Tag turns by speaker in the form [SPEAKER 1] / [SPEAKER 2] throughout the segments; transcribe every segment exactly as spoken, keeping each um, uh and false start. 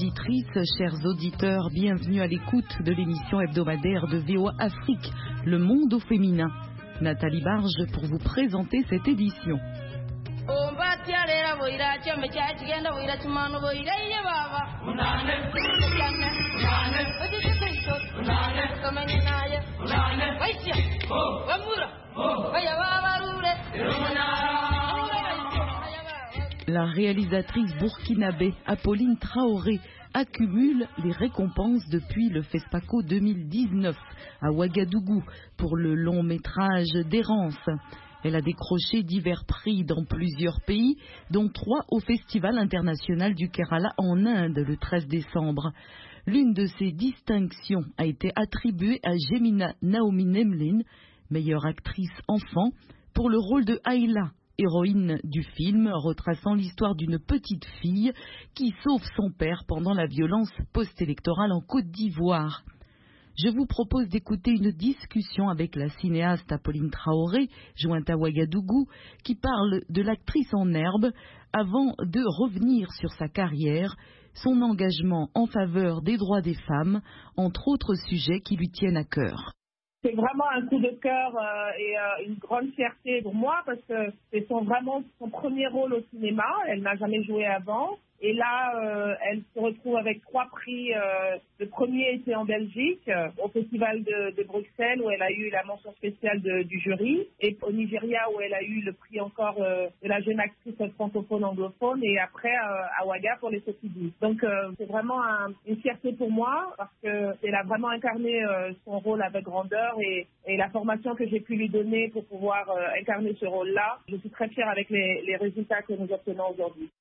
[SPEAKER 1] auditrices, chers auditeurs, bienvenue à l'écoute de l'émission hebdomadaire de V O A Afrique, Le Monde au féminin. Nathalie Barge pour vous présenter cette édition. La réalisatrice burkinabé Apolline Traoré accumule les récompenses depuis le FESPACO deux mille dix-neuf à Ouagadougou pour le long métrage d'Errance. Elle a décroché divers prix dans plusieurs pays, dont trois au Festival international du Kerala en Inde le treize décembre. L'une de ces distinctions a été attribuée à Jemina Naomi Nemlin, meilleure actrice enfant, pour le rôle de Ayla, héroïne du film retraçant l'histoire d'une petite fille qui sauve son père pendant la violence post-électorale en Côte d'Ivoire. Je vous propose d'écouter une discussion avec la cinéaste Apolline Traoré, jointe à Ouagadougou, qui parle de l'actrice en herbe avant de revenir sur sa carrière, son engagement en faveur des droits des femmes, entre autres sujets qui lui tiennent à cœur.
[SPEAKER 2] C'est vraiment un coup de cœur euh, et euh, une grande fierté pour moi parce que c'est son, vraiment son premier rôle au cinéma. Elle n'a jamais joué avant. Et là, euh, elle se retrouve avec trois prix. Euh, le premier était en Belgique, euh, au Festival de, de Bruxelles, où elle a eu la mention spéciale de, du jury. Et au Nigeria, où elle a eu le prix encore euh, de la jeune actrice francophone anglophone. Et après, euh, à Ouaga pour les Sophie. Donc, euh, c'est vraiment un, une fierté pour moi, parce qu'elle a vraiment incarné euh, son rôle avec grandeur. Et, et la formation que j'ai pu lui donner pour pouvoir euh, incarner ce rôle-là, je suis très fière avec les, les résultats que nous obtenons aujourd'hui.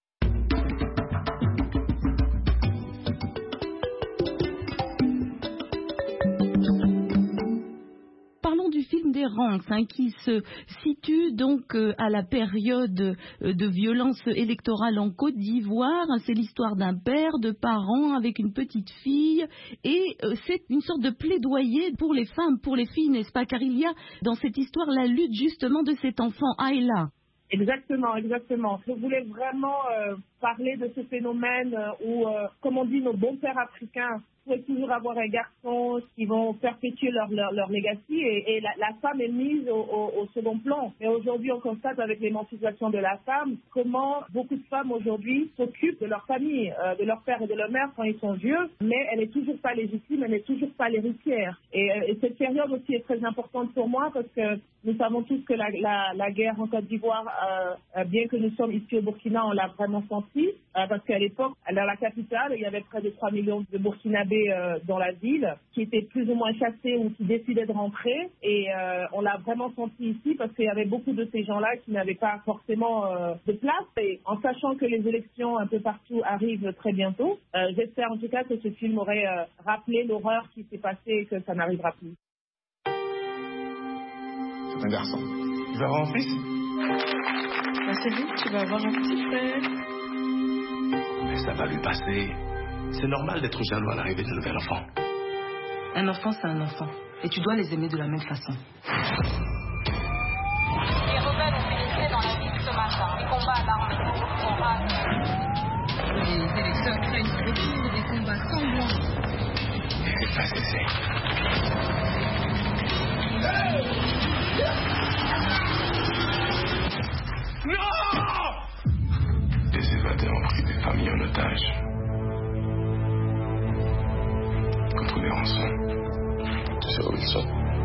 [SPEAKER 1] Parlons du film d'Errance, hein, qui se situe donc euh, à la période euh, de violence électorale en Côte d'Ivoire. C'est l'histoire d'un père, de parents avec une petite fille, et euh, c'est une sorte de plaidoyer pour les femmes, pour les filles, n'est-ce pas? Car il y a dans cette histoire la lutte justement de cet enfant Ayla.
[SPEAKER 2] Exactement, exactement. Je voulais vraiment euh, parler de ce phénomène euh, où, euh, comme on dit, nos bons pères africains souhaitent toujours avoir un garçon qui vont perpétuer leur, leur, leur legacy et, et la, la femme est mise au, au, au second plan. Mais aujourd'hui, on constate avec l'émancipation de la femme comment beaucoup de femmes aujourd'hui s'occupent de leur famille, euh, de leur père et de leur mère quand ils sont vieux, mais elle n'est toujours pas légitime, elle n'est toujours pas l'héritière. Et, et cette période aussi est très importante pour moi parce que nous savons tous que la, la, la guerre en Côte d'Ivoire, euh, bien que nous sommes ici au Burkina, on l'a vraiment senti, euh, parce qu'à l'époque, dans la capitale, il y avait près de trois millions de Burkinabés euh, dans la ville, qui étaient plus ou moins chassés ou qui décidaient de rentrer. Et euh, on l'a vraiment senti ici, parce qu'il y avait beaucoup de ces gens-là qui n'avaient pas forcément euh, de place. Et en sachant que les élections un peu partout arrivent très bientôt, euh, j'espère en tout cas que ce film aurait euh, rappelé l'horreur qui s'est passée et que ça n'arrivera plus.
[SPEAKER 3] C'est un garçon. Tu vas avoir un fils?
[SPEAKER 4] Assez vite, tu vas avoir un petit frère.
[SPEAKER 3] Mais ça va lui passer. C'est normal d'être jaloux à l'arrivée d'un nouvel enfant.
[SPEAKER 4] Un enfant, c'est un enfant. Et tu dois les aimer de la même façon.
[SPEAKER 5] Les rebelles ont pénétré dans la ville ce matin. Les combats à l'armée sont rares.
[SPEAKER 4] Les électeurs craignent le retour des combats sanglants.
[SPEAKER 3] C'est pas ce que c'est. Non! Les évadés ont pris des familles en otage. Contre les rançons. Tu sais où ils sont?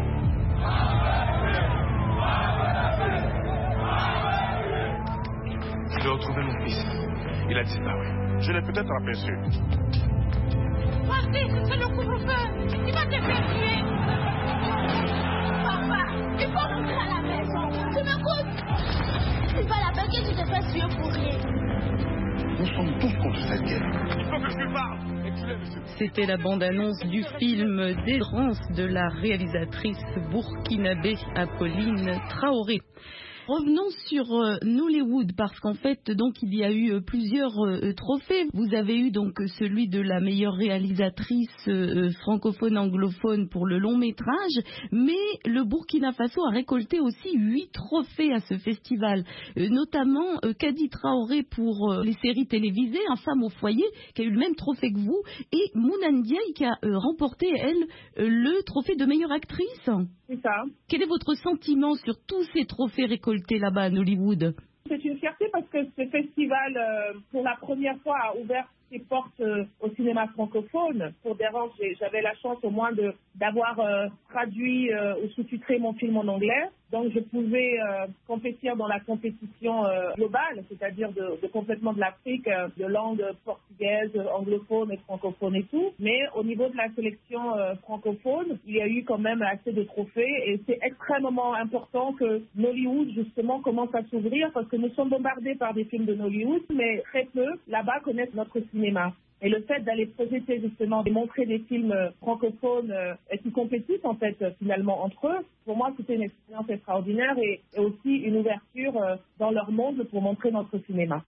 [SPEAKER 3] Je vais retrouver mon fils. Il a disparu. Je l'ai peut-être aperçu.
[SPEAKER 5] Mon fils, c'est le couvre-feu. Il va te faire tuer. Papa, il faut rentrer à la maison. Tu m'écoutes? C'est pas la peine que tu te fasses tuer pour rien.
[SPEAKER 3] Nous sommes tous contre cette guerre. Il faut que je lui parle.
[SPEAKER 1] C'était la bande-annonce du film d'Errance de la réalisatrice burkinabé Apolline Traoré. Revenons sur euh, Nollywood, parce qu'en fait, donc, il y a eu euh, plusieurs euh, trophées. Vous avez eu donc celui de la meilleure réalisatrice euh, francophone anglophone pour le long métrage, mais le Burkina Faso a récolté aussi huit trophées à ce festival, euh, notamment euh, Kadi Traoré pour euh, les séries télévisées, Un femme au foyer, qui a eu le même trophée que vous, et Mouna Ndiaye qui a euh, remporté, elle, euh, le trophée de meilleure actrice.
[SPEAKER 2] C'est ça.
[SPEAKER 1] Quel est votre sentiment sur tous ces trophées récoltés là-bas à Nollywood?
[SPEAKER 2] C'est une fierté parce que ce festival, euh, pour la première fois, a ouvert ses portes euh, au cinéma francophone. Pour Dérange, j'avais la chance au moins de d'avoir euh, traduit euh, ou sous-titré mon film en anglais. Donc je pouvais euh, compétir dans la compétition euh, globale, c'est-à-dire de, de complètement de l'Afrique, euh, de langue portugaise, anglophone et francophone et tout. Mais au niveau de la sélection euh, francophone, il y a eu quand même assez de trophées et c'est extrêmement important que Nollywood justement commence à s'ouvrir parce que nous sommes bombardés par des films de Nollywood, mais très peu là-bas connaissent notre cinéma. Et le fait d'aller projeter justement, de montrer des films francophones euh, qui compétissent en fait finalement entre eux, pour moi c'était une expérience extraordinaire et, et aussi une ouverture euh, dans leur monde pour montrer notre cinéma.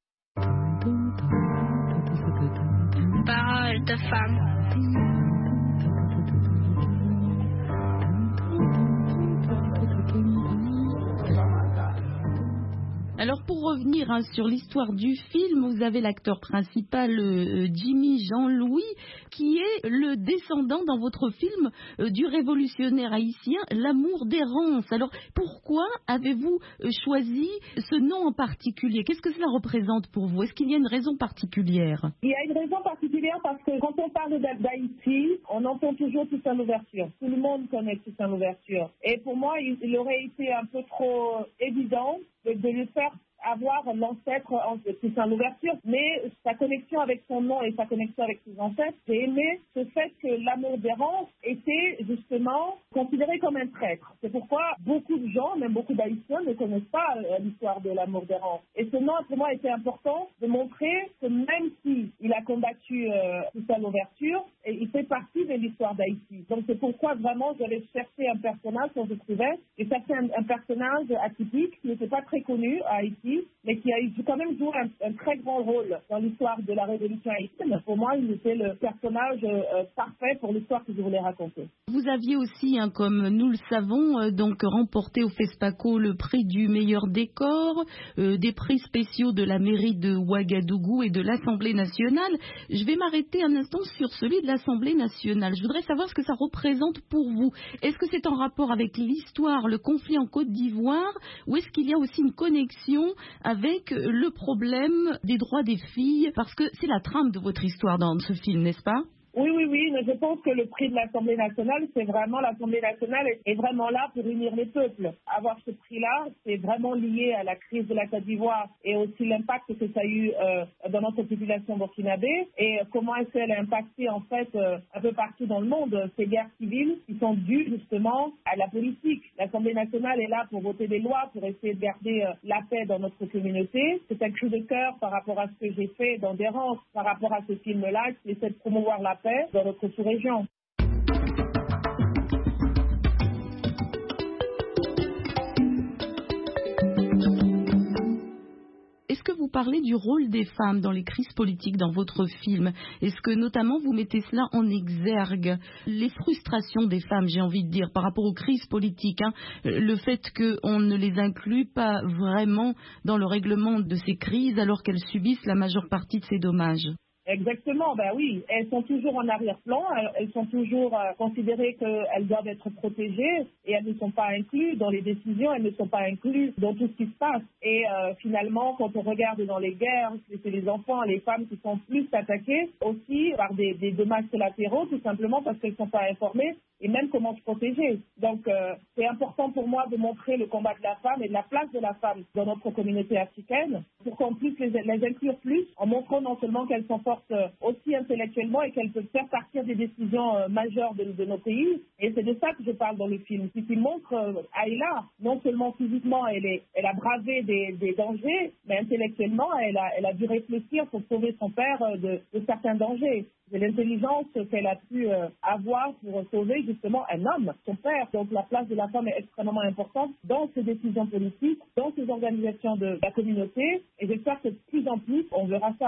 [SPEAKER 6] Parole de femme.
[SPEAKER 1] Alors pour revenir hein, sur l'histoire du film, vous avez l'acteur principal euh, Jimmy Jean-Louis qui est le descendant dans votre film euh, du révolutionnaire haïtien L'amour d'errance. Alors pourquoi avez-vous euh, choisi ce nom en particulier? Qu'est-ce que cela représente pour vous? Est-ce qu'il y a une raison particulière?
[SPEAKER 2] Il y a une raison particulière parce que quand on parle d'Haïti, on entend toujours Toussaint Louverture. Tout le monde connaît Toussaint Louverture. Et pour moi, il, il aurait été un peu trop évident de, de lui faire avoir l'ancêtre de Toussaint Louverture, mais sa connexion avec son nom et sa connexion avec ses ancêtres, j'ai aimé ce fait que l'amour d'errance était justement considéré comme un traître. C'est pourquoi beaucoup de gens, même beaucoup d'Haïtiens, ne connaissent pas l'histoire de l'amour d'errance. Et ce nom, pour moi, était important de montrer que même s'il a combattu euh, Toussaint Louverture, il fait partie de l'histoire d'Haïti. Donc c'est pourquoi vraiment j'avais cherché un personnage dont je trouvais, et ça c'est un, un personnage atypique qui n'était pas très connu à Haïti, mais qui a eu quand même joué un, un très grand rôle dans l'histoire de la révolution haïtienne. Pour moi, il était le personnage euh, parfait pour l'histoire que je voulais raconter.
[SPEAKER 1] Vous aviez aussi, hein, comme nous le savons, euh, donc remporté au FESPACO le prix du meilleur décor, euh, des prix spéciaux de la mairie de Ouagadougou et de l'Assemblée nationale. Je vais m'arrêter un instant sur celui de l'Assemblée nationale. Je voudrais savoir ce que ça représente pour vous. Est-ce que c'est en rapport avec l'histoire, le conflit en Côte d'Ivoire, ou est-ce qu'il y a aussi une connexion avec le problème des droits des filles? Parce que c'est la trame de votre histoire dans ce film, n'est-ce pas?
[SPEAKER 2] Oui, oui, oui, mais je pense que le prix de l'Assemblée nationale, c'est vraiment, l'Assemblée nationale est vraiment là pour unir les peuples. Avoir ce prix-là, c'est vraiment lié à la crise de la Côte d'Ivoire et aussi l'impact que ça a eu euh, dans notre population burkinabé et comment est-ce qu'elle a impacté en fait euh, un peu partout dans le monde ces guerres civiles qui sont dues justement à la politique. L'Assemblée nationale est là pour voter des lois, pour essayer de garder euh, la paix dans notre communauté. C'est un cri de cœur par rapport à ce que j'ai fait dans Dérange, par rapport à ce film-là, qui essaie de promouvoir la paix dans notre sous-région.
[SPEAKER 1] Est-ce que vous parlez du rôle des femmes dans les crises politiques dans votre film? Est-ce que notamment vous mettez cela en exergue? Les frustrations des femmes, j'ai envie de dire, par rapport aux crises politiques, hein, le fait qu'on ne les inclut pas vraiment dans le règlement de ces crises alors qu'elles subissent la majeure partie de ces dommages.
[SPEAKER 2] Exactement, ben oui, elles sont toujours en arrière-plan, elles sont toujours euh, considérées qu'elles doivent être protégées et elles ne sont pas incluses dans les décisions, elles ne sont pas incluses dans tout ce qui se passe. Et euh, finalement, quand on regarde dans les guerres, c'est les enfants, les femmes qui sont plus attaquées aussi par des, des dommages collatéraux, tout simplement parce qu'elles ne sont pas informées et même comment se protéger. Donc euh, c'est important pour moi de montrer le combat de la femme et de la place de la femme dans notre communauté africaine pour qu'on puisse les, les inclure plus en montrant non seulement qu'elles sont fortes fortes aussi intellectuellement et qu'elles peuvent faire partir des décisions euh, majeures de, de nos pays. Et c'est de ça que je parle dans le film. Ce qui montre euh, Ayla, non seulement physiquement, elle, est, elle a bravé des, des dangers, mais intellectuellement, elle a, elle a dû réfléchir pour sauver son père euh, de, de certains dangers. C'est l'intelligence qu'elle a pu euh, avoir pour sauver justement un homme, son père. Donc la place de la femme est extrêmement importante dans ces décisions politiques, dans ces organisations de la communauté. Et j'espère que de plus en plus, on verra ça.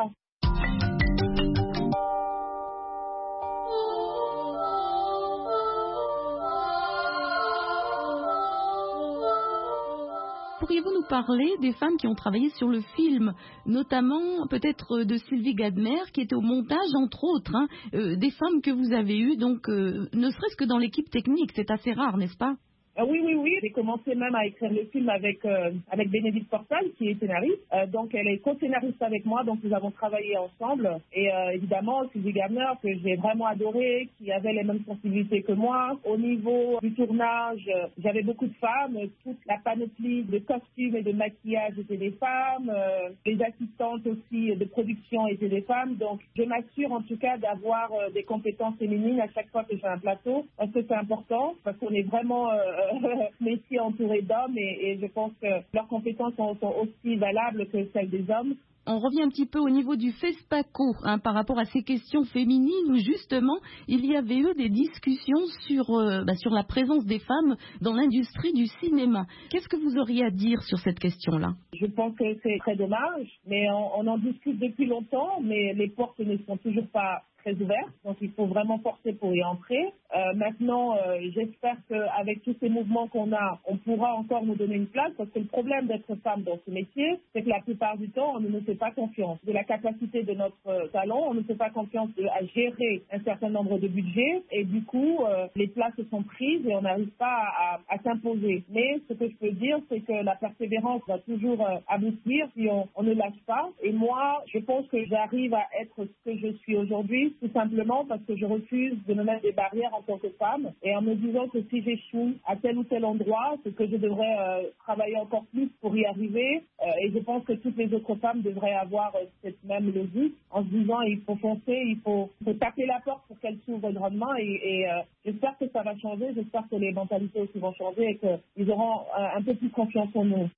[SPEAKER 1] Pourriez-vous nous parler des femmes qui ont travaillé sur le film, notamment peut-être de Sylvie Gadmer qui était au montage entre autres, hein, euh, des femmes que vous avez eues, donc euh, ne serait-ce que dans l'équipe technique, c'est assez rare, n'est-ce pas?
[SPEAKER 2] Euh, oui, oui, oui. J'ai commencé même à écrire le film avec euh, avec Bénédicte Portal, qui est scénariste. Euh, donc, elle est co-scénariste avec moi, donc nous avons travaillé ensemble. Et euh, évidemment, Sylvie Gardner, que j'ai vraiment adoré, qui avait les mêmes sensibilités que moi. Au niveau du tournage, euh, j'avais beaucoup de femmes. Toute la panoplie de costumes et de maquillage étaient des femmes. Euh, les assistantes aussi de production étaient des femmes. Donc, je m'assure en tout cas d'avoir euh, des compétences féminines à chaque fois que j'ai un plateau, parce que c'est important, parce qu'on est vraiment... Euh, métier entouré d'hommes et, et je pense que leurs compétences sont, sont aussi valables que celles des hommes.
[SPEAKER 1] On revient un petit peu au niveau du FESPACO hein, par rapport à ces questions féminines où justement il y avait eu des discussions sur, euh, bah, sur la présence des femmes dans l'industrie du cinéma. Qu'est-ce que vous auriez à dire sur cette question-là?
[SPEAKER 2] Je pense que c'est très dommage, mais on, on en discute depuis longtemps, mais les portes ne sont toujours pas très ouvertes, donc il faut vraiment forcer pour y entrer. Euh, maintenant, euh, j'espère qu'avec tous ces mouvements qu'on a, on pourra encore nous donner une place, parce que le problème d'être femme dans ce métier, c'est que la plupart du temps, on ne nous fait pas confiance de la capacité de notre euh, talent, on ne fait pas confiance de, à gérer un certain nombre de budgets, et du coup, euh, les places sont prises et on n'arrive pas à, à, à s'imposer. Mais ce que je peux dire, c'est que la persévérance va toujours euh, aboutir si on, on ne lâche pas. Et moi, je pense que j'arrive à être ce que je suis aujourd'hui, tout simplement parce que je refuse de me mettre des barrières en tant que femme, et en me disant que si j'échoue à tel ou tel endroit, c'est que je devrais euh, travailler encore plus pour y arriver. Euh, et je pense que toutes les autres femmes devraient avoir euh, cette même logique, en se disant il faut foncer, il faut, faut taper la porte pour qu'elle s'ouvre grandement. Et, et euh, j'espère que ça va changer, j'espère que les mentalités aussi vont changer et qu'ils auront euh, un peu plus confiance en nous.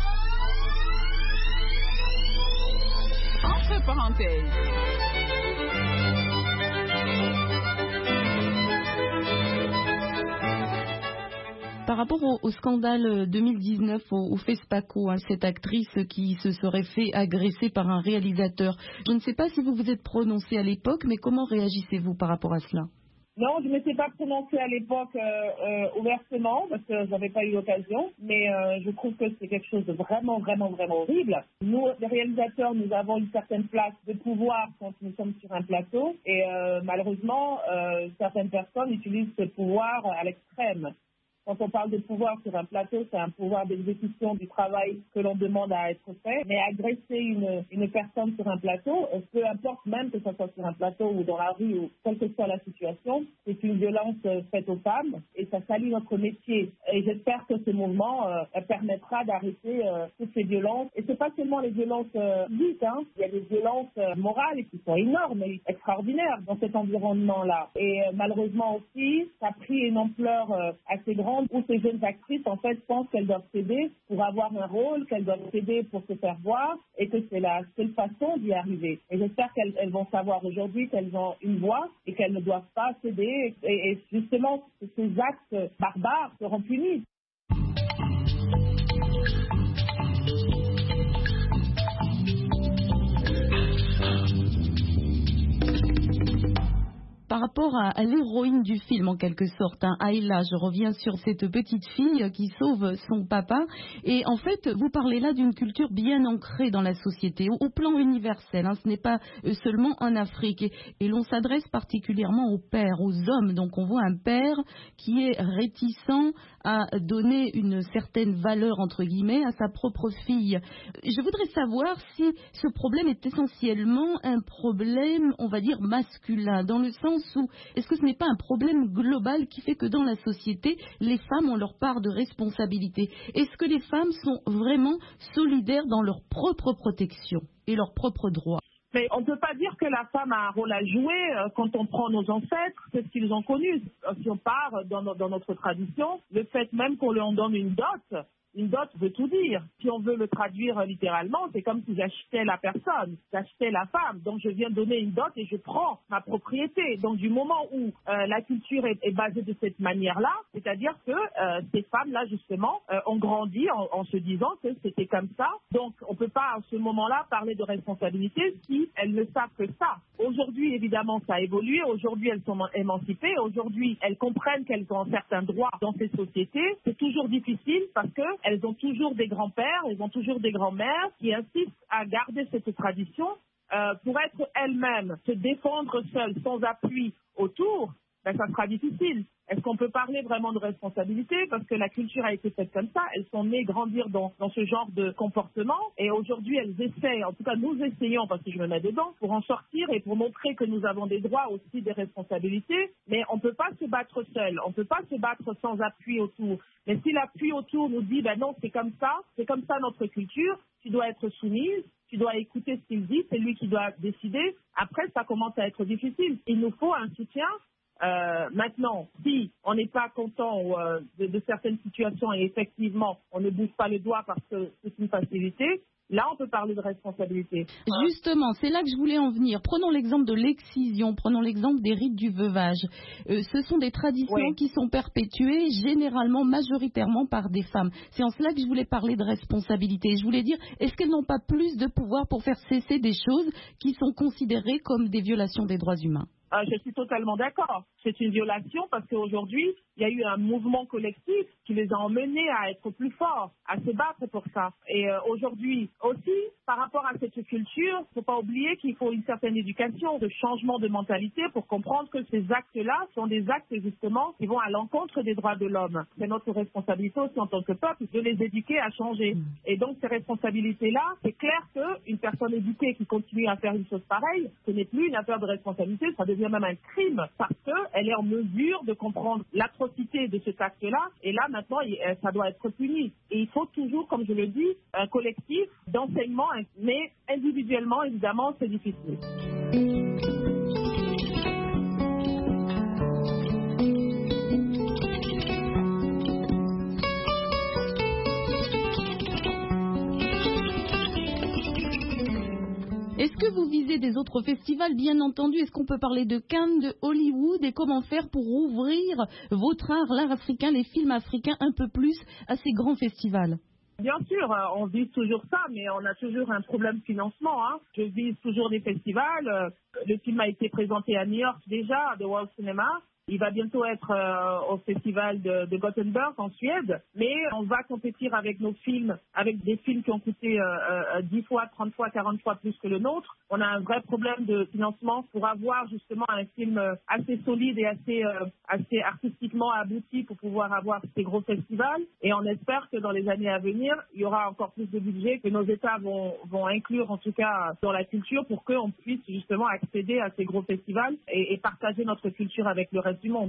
[SPEAKER 7] Entre parenthèses.
[SPEAKER 1] Par rapport au, au scandale deux mille dix-neuf au, au FESPACO, hein, cette actrice qui se serait fait agresser par un réalisateur, je ne sais pas si vous vous êtes prononcé à l'époque, mais comment réagissez-vous par rapport à cela?
[SPEAKER 2] Non, je ne m'étais pas prononcée à l'époque euh, euh, ouvertement parce que j'avais pas eu l'occasion, mais euh, je trouve que c'est quelque chose de vraiment, vraiment, vraiment horrible. Nous, les réalisateurs, nous avons une certaine place de pouvoir quand nous sommes sur un plateau et euh, malheureusement, euh, certaines personnes utilisent ce pouvoir à l'extrême. Quand on parle de pouvoir sur un plateau, c'est un pouvoir d'exécution du travail que l'on demande à être fait. Mais agresser une, une personne sur un plateau, peu importe même que ce soit sur un plateau ou dans la rue ou quelle que soit la situation, c'est une violence faite aux femmes et ça salit notre métier. Et j'espère que ce mouvement euh, permettra d'arrêter euh, toutes ces violences. Et c'est pas seulement les violences euh, physiques, hein. Il y a des violences euh, morales qui sont énormes et extraordinaires dans cet environnement-là. Et euh, malheureusement aussi, ça a pris une ampleur euh, assez grande où ces jeunes actrices, en fait, pensent qu'elles doivent céder pour avoir un rôle, qu'elles doivent céder pour se faire voir et que c'est la seule façon d'y arriver. Et j'espère qu'elles elles vont savoir aujourd'hui qu'elles ont une voix et qu'elles ne doivent pas céder et, et justement, ces actes barbares seront punis.
[SPEAKER 1] Par rapport à, à l'héroïne du film, en quelque sorte, hein, Ayla, je reviens sur cette petite fille qui sauve son papa. Et en fait, vous parlez là d'une culture bien ancrée dans la société, au, au plan universel. Hein, ce n'est pas seulement en Afrique. Et, et l'on s'adresse particulièrement aux pères, aux hommes. Donc on voit un père qui est réticent à donner une certaine valeur, entre guillemets, à sa propre fille. Je voudrais savoir si ce problème est essentiellement un problème, on va dire, masculin, dans le sens où, est-ce que ce n'est pas un problème global qui fait que dans la société, les femmes ont leur part de responsabilité? Est-ce que les femmes sont vraiment solidaires dans leur propre protection et leurs propres droits?
[SPEAKER 2] Mais on ne peut pas dire que la femme a un rôle à jouer euh, quand on prend nos ancêtres, c'est ce qu'ils ont connu. Si on part dans, no- dans notre tradition, le fait même qu'on leur donne une dot, une dot veut tout dire. Si on veut le traduire euh, littéralement, c'est comme si j'achetais la personne, j'achetais la femme. Donc je viens donner une dot et je prends ma propriété. Donc du moment où euh, la culture est, est basée de cette manière-là, c'est-à-dire que euh, ces femmes-là, justement, euh, ont grandi en, en se disant que c'était comme ça. Donc on ne peut pas à ce moment-là parler de responsabilité si elles ne savent que ça. Aujourd'hui, évidemment, ça a évolué. Aujourd'hui, elles sont émancipées. Aujourd'hui, elles comprennent qu'elles ont certains droits dans ces sociétés. C'est toujours difficile parce que elles ont toujours des grands-pères, elles ont toujours des grands-mères qui insistent à garder cette tradition euh, pour être elles-mêmes, se défendre seules, sans appui autour. Ben, ça sera difficile. Est-ce qu'on peut parler vraiment de responsabilité? Parce que la culture a été faite comme ça. Elles sont nées grandir dans, dans ce genre de comportement. Et aujourd'hui, elles essayent, en tout cas nous essayons, parce que je me mets dedans, pour en sortir et pour montrer que nous avons des droits, aussi des responsabilités. Mais on ne peut pas se battre seul. On ne peut pas se battre sans appui autour. Mais si l'appui autour nous dit, ben non, c'est comme ça, c'est comme ça notre culture, tu dois être soumise, tu dois écouter ce qu'il dit, c'est lui qui doit décider. Après, ça commence à être difficile. Il nous faut un soutien. Euh, maintenant, si on n'est pas content euh, de, de certaines situations et effectivement on ne bouge pas le doigt parce que c'est une facilité, là on peut parler de responsabilité.
[SPEAKER 1] Justement, c'est là que je voulais en venir. Prenons l'exemple de l'excision, prenons l'exemple des rites du veuvage. Euh, ce sont des traditions
[SPEAKER 2] Oui.
[SPEAKER 1] qui sont perpétuées généralement, majoritairement par des femmes. C'est en cela que je voulais parler de responsabilité. Je voulais dire, est-ce qu'elles n'ont pas plus de pouvoir pour faire cesser des choses qui sont considérées comme des violations des droits humains?
[SPEAKER 2] Euh, je suis totalement d'accord. C'est une violation parce qu'aujourd'hui, il y a eu un mouvement collectif qui les a emmenés à être plus forts, à se battre pour ça. Et euh, aujourd'hui aussi, par rapport à cette culture, il ne faut pas oublier qu'il faut une certaine éducation, de changement de mentalité pour comprendre que ces actes-là sont des actes justement qui vont à l'encontre des droits de l'homme. C'est notre responsabilité aussi en tant que peuple de les éduquer à changer. Et donc ces responsabilités-là, c'est clair qu'une personne éduquée qui continue à faire une chose pareille, ce n'est plus une affaire de responsabilité, ça devient même un crime parce qu'elle est en mesure de comprendre l'atrocité de cet acte-là et là maintenant ça doit être puni. Et il faut toujours, comme je le dis, un collectif d'enseignement, mais individuellement évidemment c'est difficile.
[SPEAKER 1] Est-ce que vous visez des autres festivals, bien entendu? Est-ce qu'on peut parler de Cannes, de Hollywood, et comment faire pour ouvrir votre art, l'art africain, les films africains un peu plus à ces grands festivals?
[SPEAKER 2] Bien sûr, on vise toujours ça, mais on a toujours un problème de financement. Hein. Je vise toujours des festivals. Le film a été présenté à New York déjà, à The World Cinema. Il va bientôt être euh, au festival de, de Gothenburg en Suède, mais on va compétir avec nos films, avec des films qui ont coûté euh, euh, dix fois, trente fois, quarante fois plus que le nôtre. On a un vrai problème de financement pour avoir justement un film assez solide et assez, euh, assez artistiquement abouti pour pouvoir avoir ces gros festivals. Et on espère que dans les années à venir, il y aura encore plus de budget que nos États vont, vont inclure en tout cas dans la culture pour qu'on puisse justement accéder à ces gros festivals et, et partager notre culture avec le reste du monde.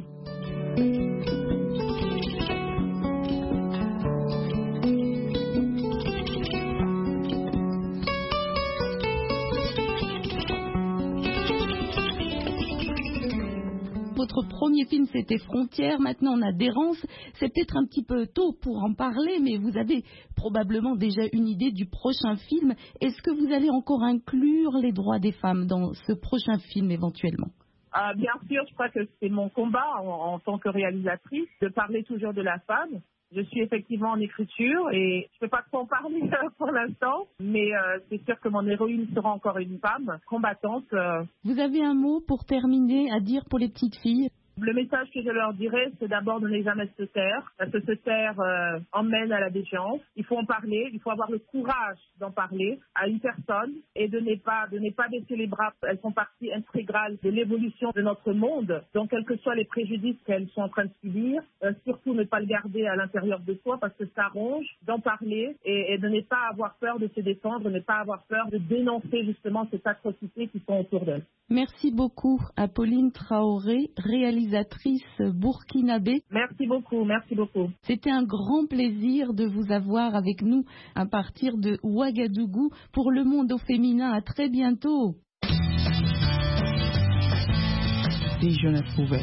[SPEAKER 1] Votre premier film, c'était Frontières. Maintenant, on a D'Errance. C'est peut-être un petit peu tôt pour en parler, mais vous avez probablement déjà une idée du prochain film. Est-ce que vous allez encore inclure les droits des femmes dans ce prochain film éventuellement?
[SPEAKER 2] Euh, bien sûr, je crois que c'est mon combat en, en tant que réalisatrice de parler toujours de la femme. Je suis effectivement en écriture et je ne peux pas trop en parler pour l'instant, mais euh, c'est sûr que mon héroïne sera encore une femme combattante. Euh.
[SPEAKER 1] Vous avez un mot pour terminer à dire pour les petites filles?
[SPEAKER 2] Le message que je leur dirais, c'est d'abord de ne jamais se taire, parce que se taire euh, emmène à la défiance. Il faut en parler, il faut avoir le courage d'en parler à une personne et de ne pas, de ne pas baisser les bras. Elles font partie intégrale de l'évolution de notre monde. Donc, quels que soient les préjudices qu'elles sont en train de subir, euh, surtout ne pas le garder à l'intérieur de soi parce que ça ronge, d'en parler et, et de ne pas avoir peur de se défendre, ne pas avoir peur de dénoncer justement ces atrocités qui sont autour d'elles.
[SPEAKER 1] Merci beaucoup, Apolline Traoré, réalisatrice burkinabé.
[SPEAKER 2] Merci beaucoup, merci beaucoup.
[SPEAKER 1] C'était un grand plaisir de vous avoir avec nous à partir de Ouagadougou pour Le Monde au féminin. À très bientôt. et je l'approuvais.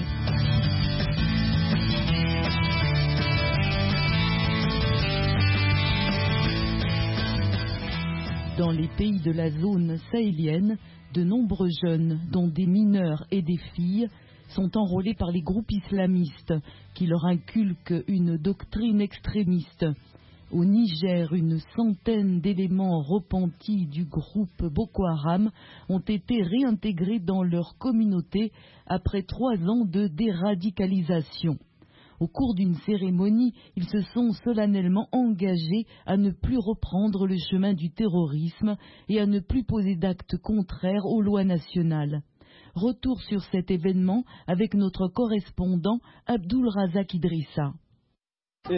[SPEAKER 1] Dans les pays de la zone sahélienne, de nombreux jeunes, dont des mineurs et des filles, sont enrôlés par les groupes islamistes qui leur inculquent une doctrine extrémiste. Au Niger, une centaine d'éléments repentis du groupe Boko Haram ont été réintégrés dans leur communauté après trois ans de déradicalisation. Au cours d'une cérémonie, ils se sont solennellement engagés à ne plus reprendre le chemin du terrorisme et à ne plus poser d'actes contraires aux lois nationales. Retour sur cet événement avec notre correspondant Abdul Razak Idrissa.
[SPEAKER 7] Au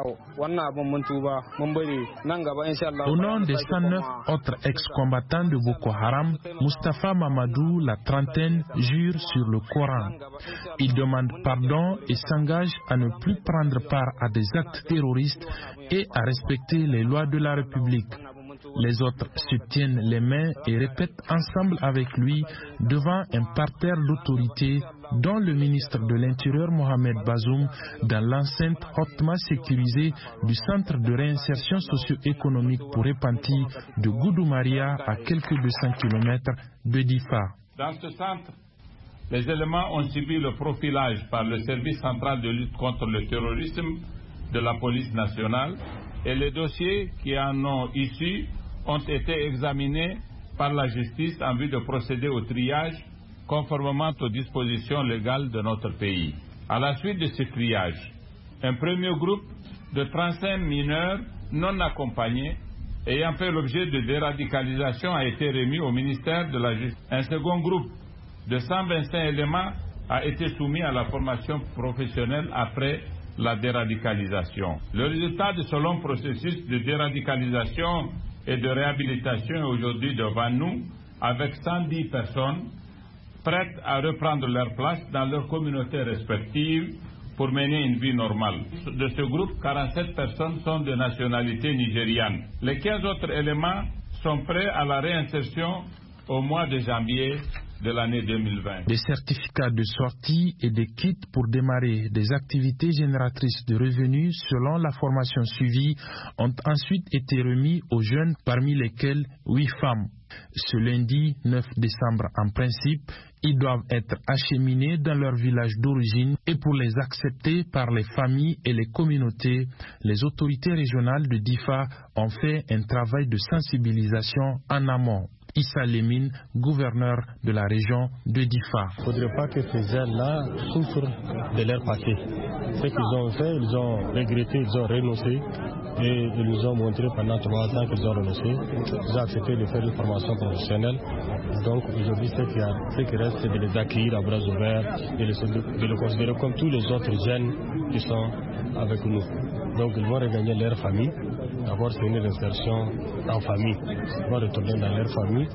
[SPEAKER 7] nom des cent neuf autres ex-combattants de Boko Haram, Mustapha Mamadou, la trentaine, jure sur le Coran. Il demande pardon et s'engage à ne plus prendre part à des actes terroristes et à respecter les lois de la République. Les autres se tiennent les mains et répètent ensemble avec lui devant un parterre d'autorité, dont le ministre de l'Intérieur Mohamed Bazoum, dans l'enceinte hautement sécurisée du centre de réinsertion socio-économique pour repentis de Goudoumaria, à quelques deux cents kilomètres de Difa.
[SPEAKER 8] Dans ce centre, les éléments ont subi le profilage par le service central de lutte contre le terrorisme de la police nationale et les dossiers qui en ont issu ont été examinés par la justice en vue de procéder au triage conformément aux dispositions légales de notre pays. À la suite de ce triage, un premier groupe de trente-cinq mineurs non accompagnés ayant fait l'objet de déradicalisation a été remis au ministère de la Justice. Un second groupe de cent vingt-cinq éléments a été soumis à la formation professionnelle après la déradicalisation. Le résultat de ce long processus de déradicalisation et de réhabilitation est aujourd'hui devant nous, avec cent dix personnes prêtes à reprendre leur place dans leurs communautés respectives pour mener une vie normale. De ce groupe, quarante-sept personnes sont de nationalité nigériane. Les quinze autres éléments sont prêts à la réinsertion au mois de janvier de l'année deux mille vingt.
[SPEAKER 7] Des certificats de sortie et des kits pour démarrer des activités génératrices de revenus selon la formation suivie ont ensuite été remis aux jeunes, parmi lesquels huit femmes. Ce lundi neuf décembre, en principe, ils doivent être acheminés dans leur village d'origine et pour les accepter par les familles et les communautés, les autorités régionales de Difa ont fait un travail de sensibilisation en amont. Issa Lemine, gouverneur de la région de Difa.
[SPEAKER 9] Il ne faudrait pas que ces jeunes-là souffrent de leur passé. Ce qu'ils ont fait, ils ont regretté, ils ont renoncé et ils nous ont montré pendant trois ans qu'ils ont renoncé. Ils ont accepté de faire une formation professionnelle. Donc aujourd'hui, ce qui, a, ce qui reste, c'est de les accueillir à bras ouverts et de les considérer comme tous les autres jeunes qui sont avec nous. Donc ils vont regagner leur famille. D'abord, c'est une insertion en famille. Ils vont retourner dans leur famille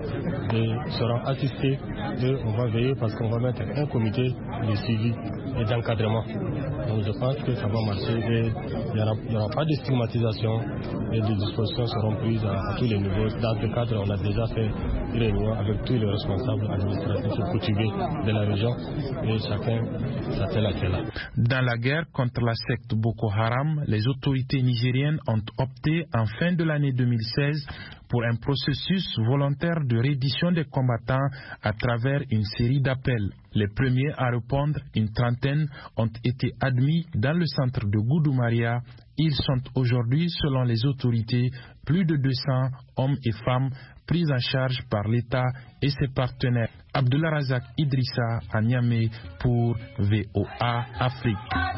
[SPEAKER 9] et seront assistés et on va veiller parce qu'on va mettre un comité de suivi et d'encadrement. Donc je pense que ça va marcher et il n'y aura, aura pas de stigmatisation et des dispositions seront prises à, à tous les niveaux. Dans ce cadre, on a déjà fait une réunion avec tous les responsables administratifs et coutumiers de la région et chacun s'attelle à cela.
[SPEAKER 7] Dans la guerre contre la secte Boko Haram, les autorités nigériennes ont opté en fin de l'année deux mille seize pour un processus volontaire de reddition des combattants à travers une série d'appels. Les premiers à répondre, une trentaine, ont été admis dans le centre de Goudoumaria. Ils sont aujourd'hui, selon les autorités, plus de deux cents hommes et femmes pris en charge par l'État et ses partenaires. Abdullah Razak Idrissa à Niamey pour V O A Afrique.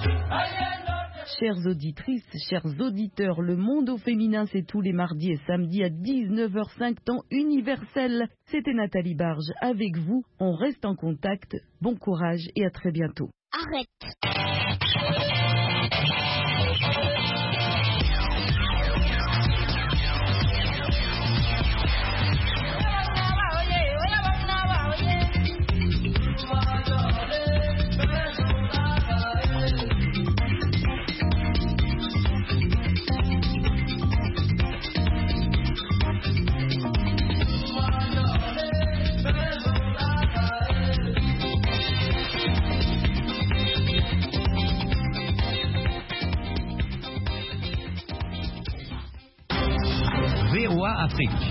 [SPEAKER 1] Chères auditrices, chers auditeurs, le monde au féminin, c'est tous les mardis et samedis à dix-neuf heures cinq, temps universel. C'était Nathalie Barge avec vous. On reste en contact. Bon courage et à très bientôt.
[SPEAKER 6] Arrête.
[SPEAKER 10] Afrique.